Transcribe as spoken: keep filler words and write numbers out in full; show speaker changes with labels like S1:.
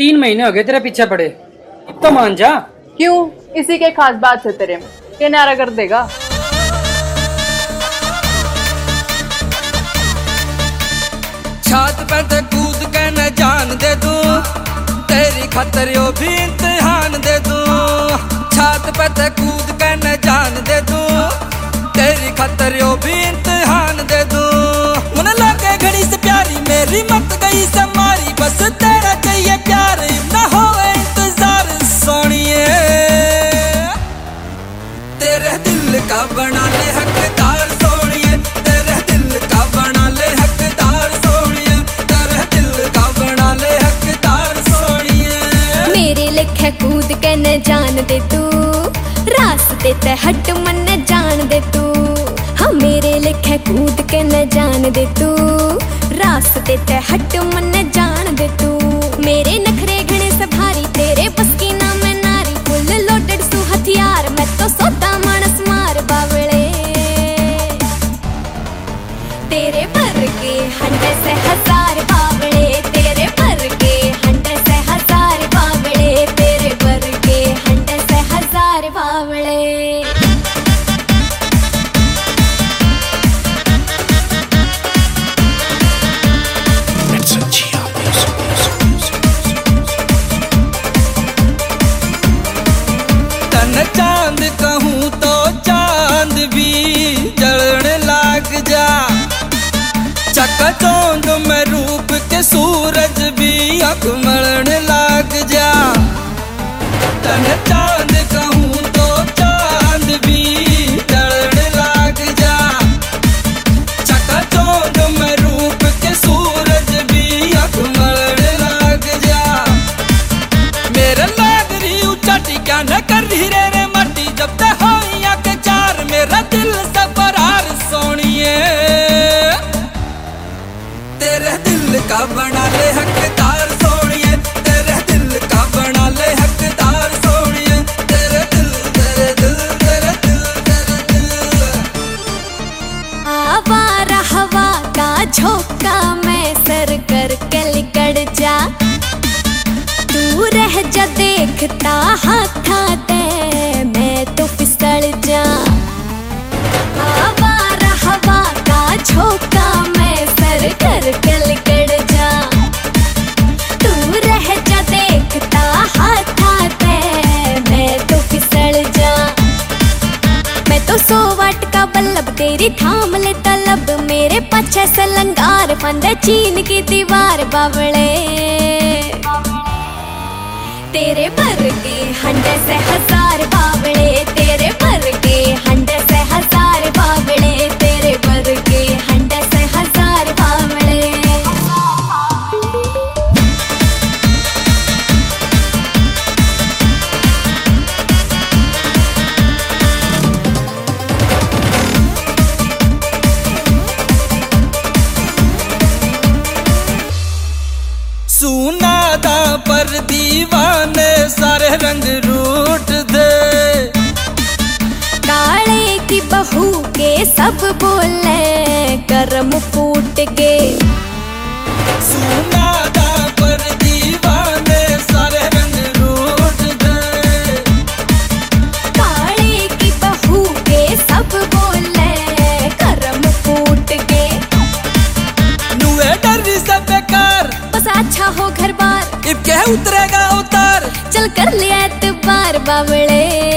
S1: तीन महीने हो गए तेरे पीछे पड़े, अब तो मान जा।
S2: क्यों, इसी के खास बात है तेरे में, ये नारा कर देगा।
S3: छात पे ते कूद के न जान दे दूं, तेरी खातर यो भी इम्तिहान दे दूं। छात पे ते कूद के न जान दे दूं, तेरी खातर यो भी इम्तिहान दे दूं। मुझे लगे घड़ी से प्यारी मेरी मत गई से मारी, बस तेरा चाहिए प्यार ना हो इंतजार सोनिए। तेरे दिल का बना ले हकदार सोनिए, तेरे दिल का बना ले हकदार सोनिए, तेरे दिल का बना ले हकदार सोनिए।
S4: मेरे लिखे कूद के न जान दे तू, रास्ते ते हट मन न जान दे तू। हाँ मेरे लिखे कूद के न जान दे तू, रास्ते ते हट मन न जान दे तू। मेरे नखरे घने से भारी, तेरे बस की ना मैं नारी, फुल लोडेड सू हथियार, मैं तो सोता मानस मार बावले। तेरे भर के हंडे से हजार बावले, तेरे भर के हंडे से हजार बावले, तेरे भर के हंडे से हजार बावले।
S3: चांद कहूँ तो चांद भी जलने लाग जा, चकाचौंध में रूप के सूरज भी आँख मलने लाग जा। तन चांद कहूँ तो चांद भी जलने लाग जा, चकाचौंध में रूप के सूरज भी आँख मलने लाग जा। मेरे लाग रही उचाटी क्या न कर रही रे रे मटी, जब ते हो के चार मेरा दिल से फरार सोनिए। तेरे दिल का बना ले हकदार सोनिए, तेरे दिल का बना ले हकदार सोनिए, तेरे दिल तेरे दिल तेरे दिल तेरे दिल।
S4: आवारा हवा का झोंका मैं सर कर के लिकड़ जा, तू रह जा देखता हाथाते मैं तो फिसल जा। आवारा हवा का झोंका मैं सर कर के लिकड़ जा, तू रह जा देखता हाथाते मैं तो फिसल जा। मैं तो सौ वाट का बल्लभ तेरी थाम ले तलब, मेरे पीछे से लंगार फंदे चीन की दीवार बावले। तेरे भर के हंडे से हजार बावले, तेरे भर के हंडे से हजार बावले, तेरे भर के हंडे से हजार बावले।
S3: सुना दा पर दीवाने सारे रंग रूट दे,
S4: काले की बहू के सब बोले कर्म फूट के।
S3: सुना दा पर दीवाने सारे रंग रूट दे,
S4: काले की बहू के सब बोले कर्म फूट के।
S3: नुए डर से बेकार,
S4: बस अच्छा हो घर बार,
S3: इब के उतरेगा उतार,
S4: चल कर लिया एतबार बावले।